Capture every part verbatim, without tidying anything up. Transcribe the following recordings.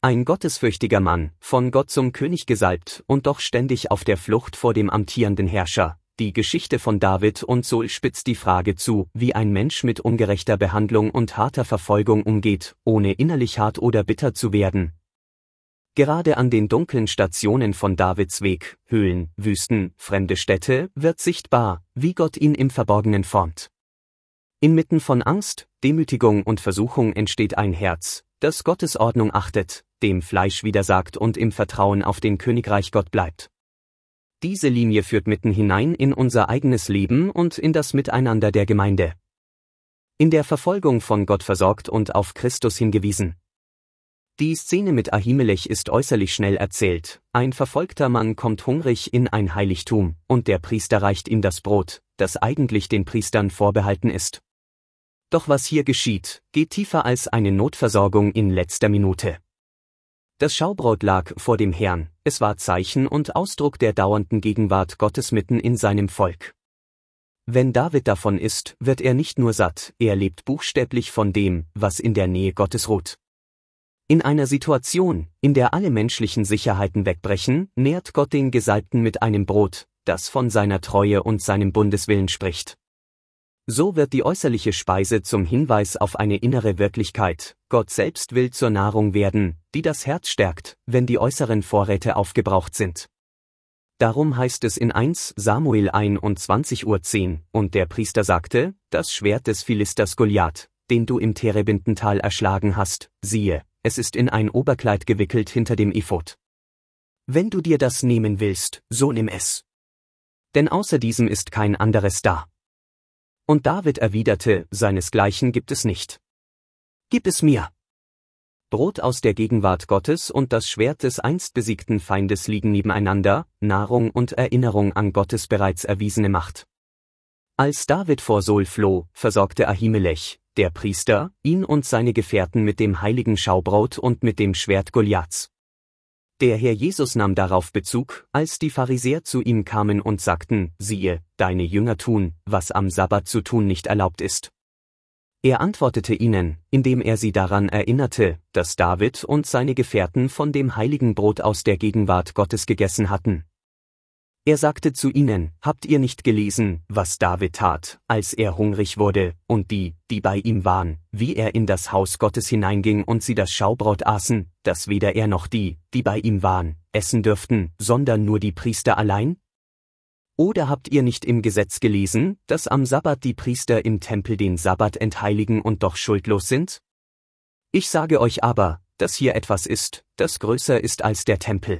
Ein gottesfürchtiger Mann, von Gott zum König gesalbt und doch ständig auf der Flucht vor dem amtierenden Herrscher. Die Geschichte von David und Saul spitzt die Frage zu, wie ein Mensch mit ungerechter Behandlung und harter Verfolgung umgeht, ohne innerlich hart oder bitter zu werden. Gerade an den dunklen Stationen von Davids Weg, Höhlen, Wüsten, fremde Städte, wird sichtbar, wie Gott ihn im Verborgenen formt. Inmitten von Angst, Demütigung und Versuchung entsteht ein Herz, das Gottes Ordnung achtet, dem Fleisch widersagt und im Vertrauen auf den Königreich Gott bleibt. Diese Linie führt mitten hinein in unser eigenes Leben und in das Miteinander der Gemeinde. In der Verfolgung von Gott versorgt und auf Christus hingewiesen. Die Szene mit Ahimelech ist äußerlich schnell erzählt. Ein verfolgter Mann kommt hungrig in ein Heiligtum, und der Priester reicht ihm das Brot, das eigentlich den Priestern vorbehalten ist. Doch was hier geschieht, geht tiefer als eine Notversorgung in letzter Minute. Das Schaubrot lag vor dem Herrn, es war Zeichen und Ausdruck der dauernden Gegenwart Gottes mitten in seinem Volk. Wenn David davon isst, wird er nicht nur satt, er lebt buchstäblich von dem, was in der Nähe Gottes ruht. In einer Situation, in der alle menschlichen Sicherheiten wegbrechen, nährt Gott den Gesalbten mit einem Brot, das von seiner Treue und seinem Bundeswillen spricht. So wird die äußerliche Speise zum Hinweis auf eine innere Wirklichkeit. Gott selbst will zur Nahrung werden, die das Herz stärkt, wenn die äußeren Vorräte aufgebraucht sind. Darum heißt es in erster Samuel einundzwanzig Uhr zehn, und der Priester sagte, das Schwert des Philisters Goliath, den du im Terebintental erschlagen hast, siehe, es ist in ein Oberkleid gewickelt hinter dem Ephod. Wenn du dir das nehmen willst, so nimm es. Denn außer diesem ist kein anderes da. Und David erwiderte, seinesgleichen gibt es nicht. Gib es mir. Brot aus der Gegenwart Gottes und das Schwert des einst besiegten Feindes liegen nebeneinander, Nahrung und Erinnerung an Gottes bereits erwiesene Macht. Als David vor Saul floh, versorgte Ahimelech, der Priester, ihn und seine Gefährten mit dem heiligen Schaubrot und mit dem Schwert Goliaths. Der Herr Jesus nahm darauf Bezug, als die Pharisäer zu ihm kamen und sagten, siehe, deine Jünger tun, was am Sabbat zu tun nicht erlaubt ist. Er antwortete ihnen, indem er sie daran erinnerte, dass David und seine Gefährten von dem heiligen Brot aus der Gegenwart Gottes gegessen hatten. Er sagte zu ihnen, habt ihr nicht gelesen, was David tat, als er hungrig wurde, und die, die bei ihm waren, wie er in das Haus Gottes hineinging und sie das Schaubrot aßen, dass weder er noch die, die bei ihm waren, essen dürften, sondern nur die Priester allein? Oder habt ihr nicht im Gesetz gelesen, dass am Sabbat die Priester im Tempel den Sabbat entheiligen und doch schuldlos sind? Ich sage euch aber, dass hier etwas ist, das größer ist als der Tempel.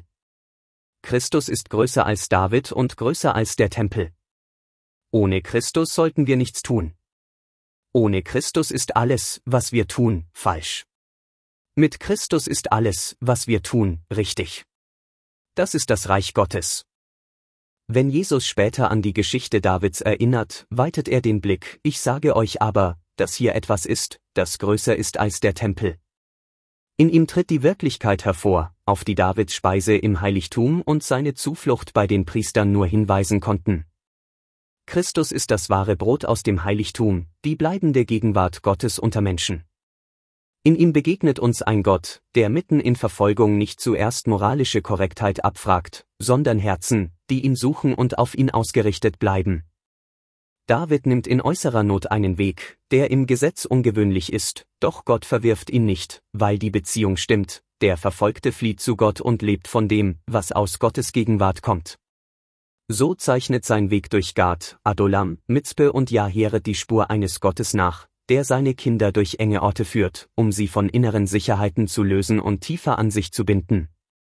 Christus ist größer als David und größer als der Tempel. Ohne Christus sollten wir nichts tun. Ohne Christus ist alles, was wir tun, falsch. Mit Christus ist alles, was wir tun, richtig. Das ist das Reich Gottes. Wenn Jesus später an die Geschichte Davids erinnert, weitet er den Blick, ich sage euch aber, dass hier etwas ist, das größer ist als der Tempel. In ihm tritt die Wirklichkeit hervor, auf die Davids Speise im Heiligtum und seine Zuflucht bei den Priestern nur hinweisen konnten. Christus ist das wahre Brot aus dem Heiligtum, die bleibende Gegenwart Gottes unter Menschen. In ihm begegnet uns ein Gott, der mitten in Verfolgung nicht zuerst moralische Korrektheit abfragt, sondern Herzen, die ihn suchen und auf ihn ausgerichtet bleiben. David nimmt in äußerer Not einen Weg, der im Gesetz ungewöhnlich ist, doch Gott verwirft ihn nicht, weil die Beziehung stimmt, der Verfolgte flieht zu Gott und lebt von dem, was aus Gottes Gegenwart kommt. So zeichnet sein Weg durch Gad, Adolam, Mizpe und Jaheret die Spur eines Gottes nach, der seine Kinder durch enge Orte führt, um sie von inneren Sicherheiten zu lösen und tiefer an sich zu binden.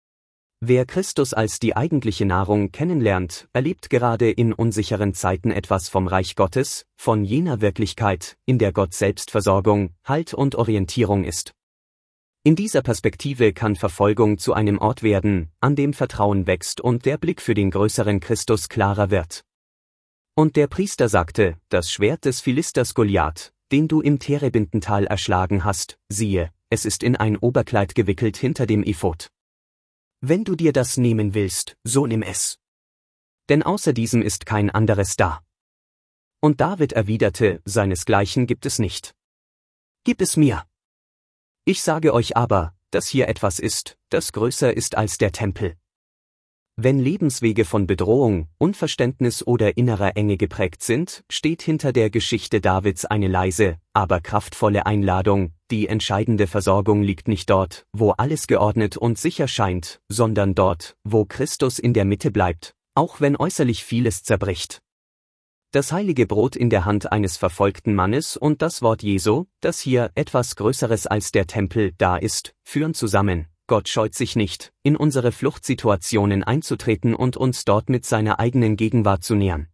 Wer Christus als die eigentliche Nahrung kennenlernt, erlebt gerade in unsicheren Zeiten etwas vom Reich Gottes, von jener Wirklichkeit, in der Gott selbst Versorgung, Halt und Orientierung ist. In dieser Perspektive kann Verfolgung zu einem Ort werden, an dem Vertrauen wächst und der Blick für den größeren Christus klarer wird. Und der Priester sagte, das Schwert des Philisters Goliath, den du im Terebintental erschlagen hast, siehe, es ist in ein Oberkleid gewickelt hinter dem Ephod. Wenn du dir das nehmen willst, so nimm es. Denn außer diesem ist kein anderes da. Und David erwiderte, seinesgleichen gibt es nicht. Gib es mir. Ich sage euch aber, dass hier etwas ist, das größer ist als der Tempel. Wenn Lebenswege von Bedrohung, Unverständnis oder innerer Enge geprägt sind, steht hinter der Geschichte Davids eine leise, aber kraftvolle Einladung: Die entscheidende Versorgung liegt nicht dort, wo alles geordnet und sicher scheint, sondern dort, wo Christus in der Mitte bleibt, auch wenn äußerlich vieles zerbricht. Das heilige Brot in der Hand eines verfolgten Mannes und das Wort Jesu, das hier etwas Größeres als der Tempel da ist, führen zusammen. Gott scheut sich nicht, in unsere Fluchtsituationen einzutreten und uns dort mit seiner eigenen Gegenwart zu nähern.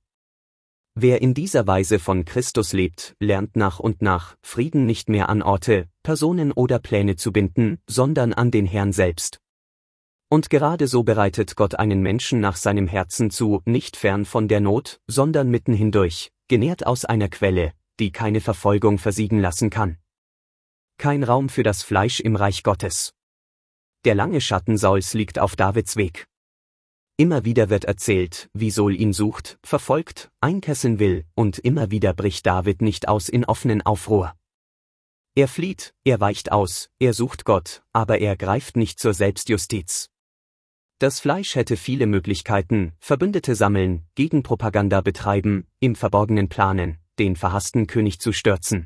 Wer in dieser Weise von Christus lebt, lernt nach und nach, Frieden nicht mehr an Orte, Personen oder Pläne zu binden, sondern an den Herrn selbst. Und gerade so bereitet Gott einen Menschen nach seinem Herzen zu, nicht fern von der Not, sondern mitten hindurch, genährt aus einer Quelle, die keine Verfolgung versiegen lassen kann. Kein Raum für das Fleisch im Reich Gottes. Der lange Schatten Sauls liegt auf Davids Weg. Immer wieder wird erzählt, wie Saul ihn sucht, verfolgt, einkesseln will, und immer wieder bricht David nicht aus in offenen Aufruhr. Er flieht, er weicht aus, er sucht Gott, aber er greift nicht zur Selbstjustiz. Das Fleisch hätte viele Möglichkeiten: Verbündete sammeln, Gegenpropaganda betreiben, im Verborgenen planen, den verhassten König zu stürzen.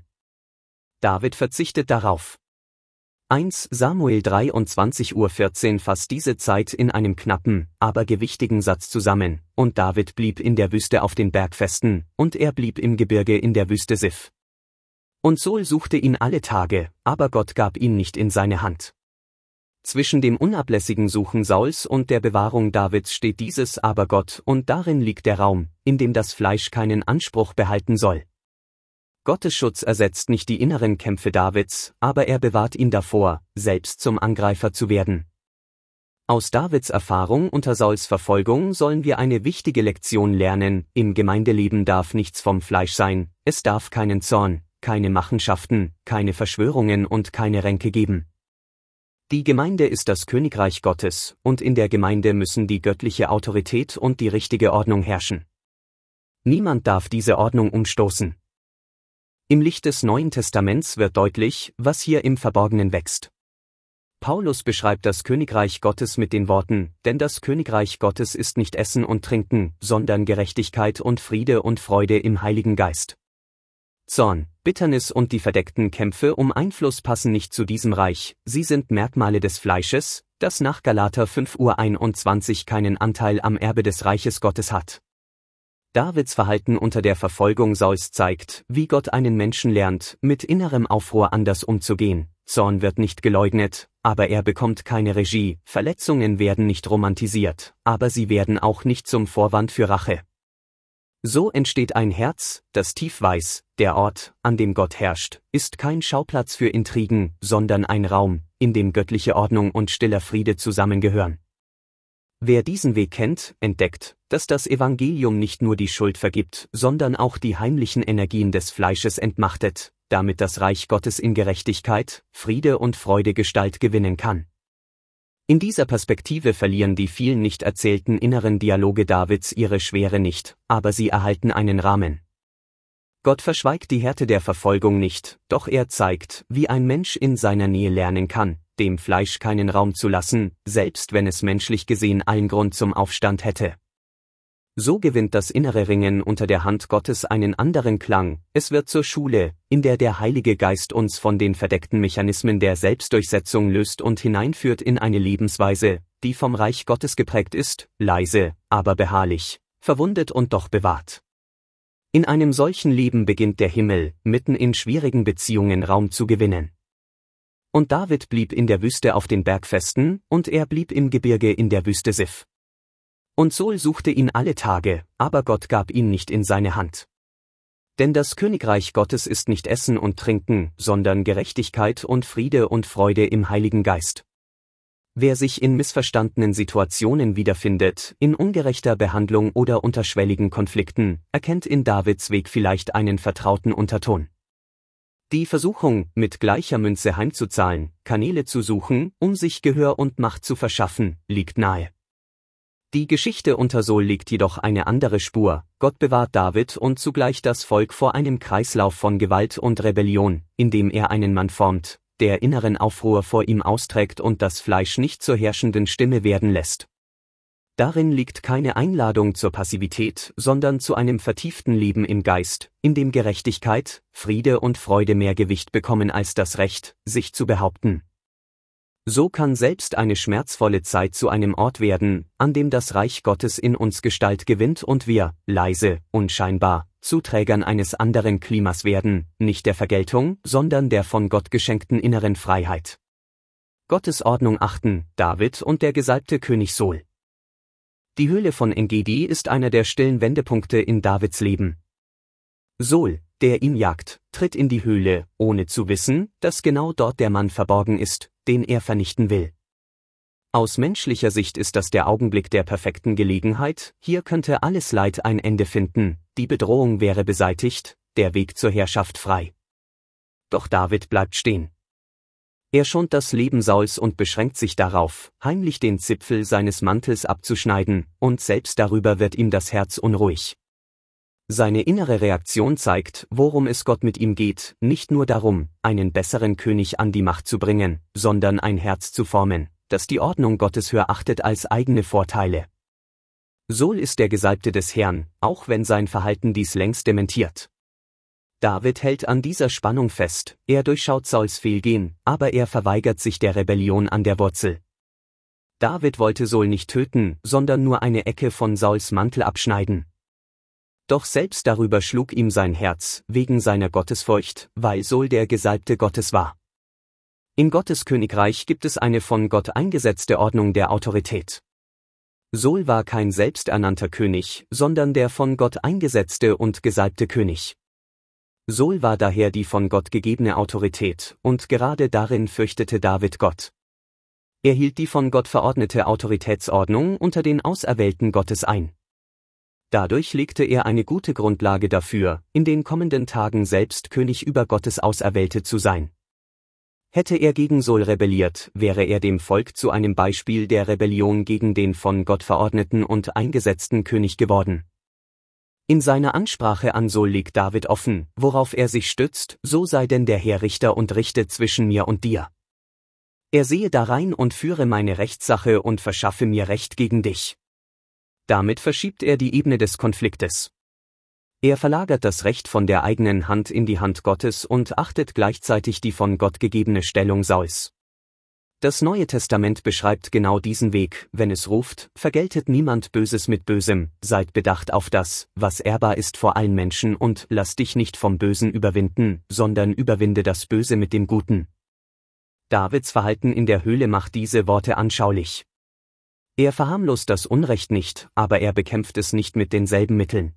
David verzichtet darauf. erster Samuel dreiundzwanzig Uhr vierzehn fasst diese Zeit in einem knappen, aber gewichtigen Satz zusammen: Und David blieb in der Wüste auf den Bergfesten, und er blieb im Gebirge in der Wüste Sif. Und Saul suchte ihn alle Tage, aber Gott gab ihn nicht in seine Hand. Zwischen dem unablässigen Suchen Sauls und der Bewahrung Davids steht dieses aber Gott, und darin liegt der Raum, in dem das Fleisch keinen Anspruch behalten soll. Gottes Schutz ersetzt nicht die inneren Kämpfe Davids, aber er bewahrt ihn davor, selbst zum Angreifer zu werden. Aus Davids Erfahrung unter Sauls Verfolgung sollen wir eine wichtige Lektion lernen: Im Gemeindeleben darf nichts vom Fleisch sein, es darf keinen Zorn, keine Machenschaften, keine Verschwörungen und keine Ränke geben. Die Gemeinde ist das Königreich Gottes, und in der Gemeinde müssen die göttliche Autorität und die richtige Ordnung herrschen. Niemand darf diese Ordnung umstoßen. Im Licht des Neuen Testaments wird deutlich, was hier im Verborgenen wächst. Paulus beschreibt das Königreich Gottes mit den Worten: Denn das Königreich Gottes ist nicht Essen und Trinken, sondern Gerechtigkeit und Friede und Freude im Heiligen Geist. Zorn, Bitternis und die verdeckten Kämpfe um Einfluss passen nicht zu diesem Reich, sie sind Merkmale des Fleisches, das nach Galater fünf Uhr einundzwanzig keinen Anteil am Erbe des Reiches Gottes hat. Davids Verhalten unter der Verfolgung Sauls zeigt, wie Gott einen Menschen lernt, mit innerem Aufruhr anders umzugehen. Zorn wird nicht geleugnet, aber er bekommt keine Regie, Verletzungen werden nicht romantisiert, aber sie werden auch nicht zum Vorwand für Rache. So entsteht ein Herz, das tief weiß: Der Ort, an dem Gott herrscht, ist kein Schauplatz für Intrigen, sondern ein Raum, in dem göttliche Ordnung und stiller Friede zusammengehören. Wer diesen Weg kennt, entdeckt, dass das Evangelium nicht nur die Schuld vergibt, sondern auch die heimlichen Energien des Fleisches entmachtet, damit das Reich Gottes in Gerechtigkeit, Friede und Freude Gestalt gewinnen kann. In dieser Perspektive verlieren die vielen nicht erzählten inneren Dialoge Davids ihre Schwere nicht, aber sie erhalten einen Rahmen. Gott verschweigt die Härte der Verfolgung nicht, doch er zeigt, wie ein Mensch in seiner Nähe lernen kann, dem Fleisch keinen Raum zu lassen, selbst wenn es menschlich gesehen allen Grund zum Aufstand hätte. So gewinnt das innere Ringen unter der Hand Gottes einen anderen Klang: Es wird zur Schule, in der der Heilige Geist uns von den verdeckten Mechanismen der Selbstdurchsetzung löst und hineinführt in eine Lebensweise, die vom Reich Gottes geprägt ist, leise, aber beharrlich, verwundet und doch bewahrt. In einem solchen Leben beginnt der Himmel, mitten in schwierigen Beziehungen Raum zu gewinnen. Und David blieb in der Wüste auf den Bergfesten, und er blieb im Gebirge in der Wüste Sif. Und Saul suchte ihn alle Tage, aber Gott gab ihn nicht in seine Hand. Denn das Königreich Gottes ist nicht Essen und Trinken, sondern Gerechtigkeit und Friede und Freude im Heiligen Geist. Wer sich in missverstandenen Situationen wiederfindet, in ungerechter Behandlung oder unterschwelligen Konflikten, erkennt in Davids Weg vielleicht einen vertrauten Unterton. Die Versuchung, mit gleicher Münze heimzuzahlen, Kanäle zu suchen, um sich Gehör und Macht zu verschaffen, liegt nahe. Die Geschichte unter Saul legt jedoch eine andere Spur: Gott bewahrt David und zugleich das Volk vor einem Kreislauf von Gewalt und Rebellion, indem er einen Mann formt, der inneren Aufruhr vor ihm austrägt und das Fleisch nicht zur herrschenden Stimme werden lässt. Darin liegt keine Einladung zur Passivität, sondern zu einem vertieften Leben im Geist, in dem Gerechtigkeit, Friede und Freude mehr Gewicht bekommen als das Recht, sich zu behaupten. So kann selbst eine schmerzvolle Zeit zu einem Ort werden, an dem das Reich Gottes in uns Gestalt gewinnt und wir, leise, unscheinbar, zu Trägern eines anderen Klimas werden, nicht der Vergeltung, sondern der von Gott geschenkten inneren Freiheit. Gottes Ordnung achten, David und der gesalbte König Saul. Die Höhle von En-Gedi ist einer der stillen Wendepunkte in Davids Leben. Saul, der ihn jagt, tritt in die Höhle, ohne zu wissen, dass genau dort der Mann verborgen ist, den er vernichten will. Aus menschlicher Sicht ist das der Augenblick der perfekten Gelegenheit, hier könnte alles Leid ein Ende finden, die Bedrohung wäre beseitigt, der Weg zur Herrschaft frei. Doch David bleibt stehen. Er schont das Leben Sauls und beschränkt sich darauf, heimlich den Zipfel seines Mantels abzuschneiden, und selbst darüber wird ihm das Herz unruhig. Seine innere Reaktion zeigt, worum es Gott mit ihm geht, nicht nur darum, einen besseren König an die Macht zu bringen, sondern ein Herz zu formen, das die Ordnung Gottes höher achtet als eigene Vorteile. Saul ist der Gesalbte des Herrn, auch wenn sein Verhalten dies längst dementiert. David hält an dieser Spannung fest, er durchschaut Sauls Fehlgehen, aber er verweigert sich der Rebellion an der Wurzel. David wollte Saul nicht töten, sondern nur eine Ecke von Sauls Mantel abschneiden. Doch selbst darüber schlug ihm sein Herz, wegen seiner Gottesfurcht, weil Saul der Gesalbte Gottes war. In Gottes Königreich gibt es eine von Gott eingesetzte Ordnung der Autorität. Saul war kein selbsternannter König, sondern der von Gott eingesetzte und gesalbte König. Saul war daher die von Gott gegebene Autorität, und gerade darin fürchtete David Gott. Er hielt die von Gott verordnete Autoritätsordnung unter den Auserwählten Gottes ein. Dadurch legte er eine gute Grundlage dafür, in den kommenden Tagen selbst König über Gottes Auserwählte zu sein. Hätte er gegen Saul rebelliert, wäre er dem Volk zu einem Beispiel der Rebellion gegen den von Gott verordneten und eingesetzten König geworden. In seiner Ansprache an Saul legt David offen, worauf er sich stützt, so sei denn der Herr Richter und richte zwischen mir und dir. Er sehe darein und führe meine Rechtssache und verschaffe mir Recht gegen dich. Damit verschiebt er die Ebene des Konfliktes. Er verlagert das Recht von der eigenen Hand in die Hand Gottes und achtet gleichzeitig die von Gott gegebene Stellung Sauls. Das Neue Testament beschreibt genau diesen Weg, wenn es ruft, vergeltet niemand Böses mit Bösem, seid bedacht auf das, was ehrbar ist vor allen Menschen und lass dich nicht vom Bösen überwinden, sondern überwinde das Böse mit dem Guten. Davids Verhalten in der Höhle macht diese Worte anschaulich. Er verharmlost das Unrecht nicht, aber er bekämpft es nicht mit denselben Mitteln.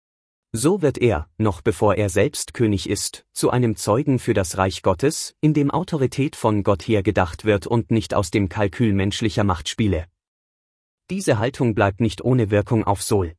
So wird er, noch bevor er selbst König ist, zu einem Zeugen für das Reich Gottes, in dem Autorität von Gott her gedacht wird und nicht aus dem Kalkül menschlicher Machtspiele. Diese Haltung bleibt nicht ohne Wirkung auf Saul.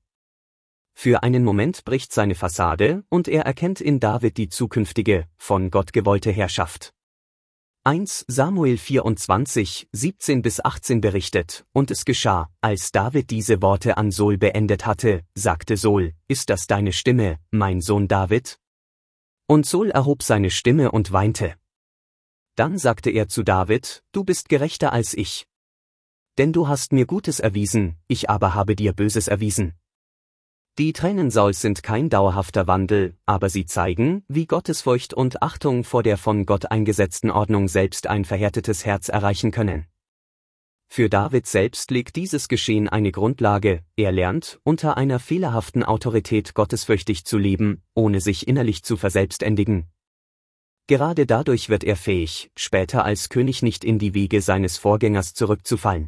Für einen Moment bricht seine Fassade, und er erkennt in David die zukünftige, von Gott gewollte Herrschaft. erster Samuel vierundzwanzig, siebzehn bis achtzehn berichtet, und es geschah, als David diese Worte an Saul beendet hatte, sagte Saul, ist das deine Stimme, mein Sohn David? Und Saul erhob seine Stimme und weinte. Dann sagte er zu David, du bist gerechter als ich. Denn du hast mir Gutes erwiesen, ich aber habe dir Böses erwiesen. Die Tränen Sauls sind kein dauerhafter Wandel, aber sie zeigen, wie Gottesfurcht und Achtung vor der von Gott eingesetzten Ordnung selbst ein verhärtetes Herz erreichen können. Für David selbst legt dieses Geschehen eine Grundlage, er lernt, unter einer fehlerhaften Autorität gottesfürchtig zu leben, ohne sich innerlich zu verselbständigen. Gerade dadurch wird er fähig, später als König nicht in die Wege seines Vorgängers zurückzufallen.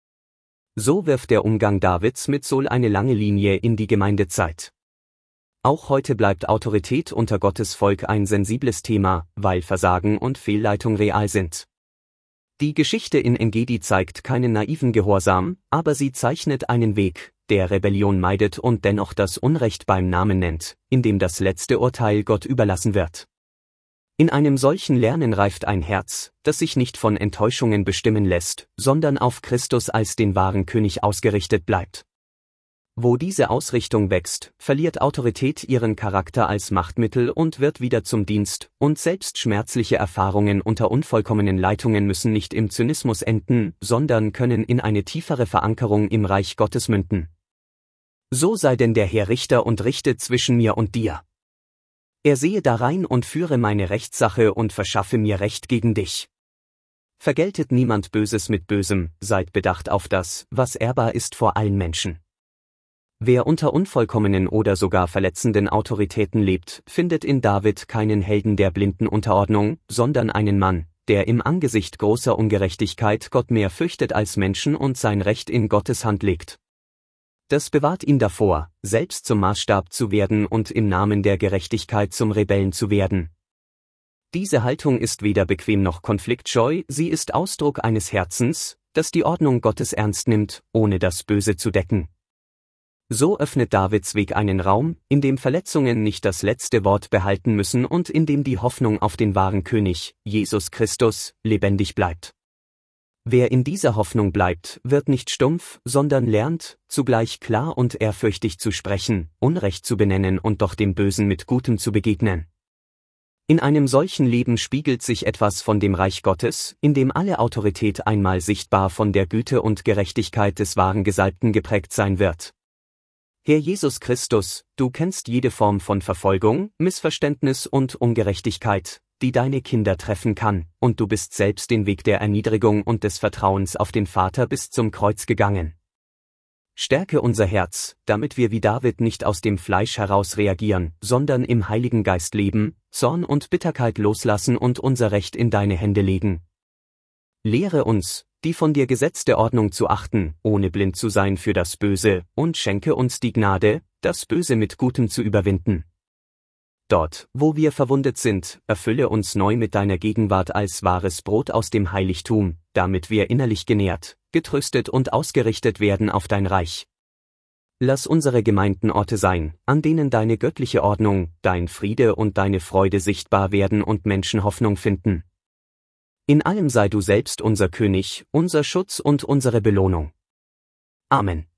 So wirft der Umgang Davids mit Saul eine lange Linie in die Gemeindezeit. Auch heute bleibt Autorität unter Gottes Volk ein sensibles Thema, weil Versagen und Fehlleitung real sind. Die Geschichte in En-Gedi zeigt keinen naiven Gehorsam, aber sie zeichnet einen Weg, der Rebellion meidet und dennoch das Unrecht beim Namen nennt, in dem das letzte Urteil Gott überlassen wird. In einem solchen Lernen reift ein Herz, das sich nicht von Enttäuschungen bestimmen lässt, sondern auf Christus als den wahren König ausgerichtet bleibt. Wo diese Ausrichtung wächst, verliert Autorität ihren Charakter als Machtmittel und wird wieder zum Dienst, und selbst schmerzliche Erfahrungen unter unvollkommenen Leitungen müssen nicht im Zynismus enden, sondern können in eine tiefere Verankerung im Reich Gottes münden. So sei denn der Herr Richter und richte zwischen mir und dir. Er sehe darein und führe meine Rechtssache und verschaffe mir Recht gegen dich. Vergeltet niemand Böses mit Bösem, seid bedacht auf das, was ehrbar ist vor allen Menschen. Wer unter unvollkommenen oder sogar verletzenden Autoritäten lebt, findet in David keinen Helden der blinden Unterordnung, sondern einen Mann, der im Angesicht großer Ungerechtigkeit Gott mehr fürchtet als Menschen und sein Recht in Gottes Hand legt. Das bewahrt ihn davor, selbst zum Maßstab zu werden und im Namen der Gerechtigkeit zum Rebellen zu werden. Diese Haltung ist weder bequem noch konfliktscheu, sie ist Ausdruck eines Herzens, das die Ordnung Gottes ernst nimmt, ohne das Böse zu decken. So öffnet Davids Weg einen Raum, in dem Verletzungen nicht das letzte Wort behalten müssen und in dem die Hoffnung auf den wahren König, Jesus Christus, lebendig bleibt. Wer in dieser Hoffnung bleibt, wird nicht stumpf, sondern lernt, zugleich klar und ehrfürchtig zu sprechen, Unrecht zu benennen und doch dem Bösen mit Gutem zu begegnen. In einem solchen Leben spiegelt sich etwas von dem Reich Gottes, in dem alle Autorität einmal sichtbar von der Güte und Gerechtigkeit des wahren Gesalbten geprägt sein wird. Herr Jesus Christus, du kennst jede Form von Verfolgung, Missverständnis und Ungerechtigkeit, die deine Kinder treffen kann, und du bist selbst den Weg der Erniedrigung und des Vertrauens auf den Vater bis zum Kreuz gegangen. Stärke unser Herz, damit wir wie David nicht aus dem Fleisch heraus reagieren, sondern im Heiligen Geist leben, Zorn und Bitterkeit loslassen und unser Recht in deine Hände legen. Lehre uns, die von dir gesetzte Ordnung zu achten, ohne blind zu sein für das Böse, und schenke uns die Gnade, das Böse mit Gutem zu überwinden. Dort, wo wir verwundet sind, erfülle uns neu mit deiner Gegenwart als wahres Brot aus dem Heiligtum, damit wir innerlich genährt, getröstet und ausgerichtet werden auf dein Reich. Lass unsere Gemeinden Orte sein, an denen deine göttliche Ordnung, dein Friede und deine Freude sichtbar werden und Menschen Hoffnung finden. In allem sei du selbst unser König, unser Schutz und unsere Belohnung. Amen.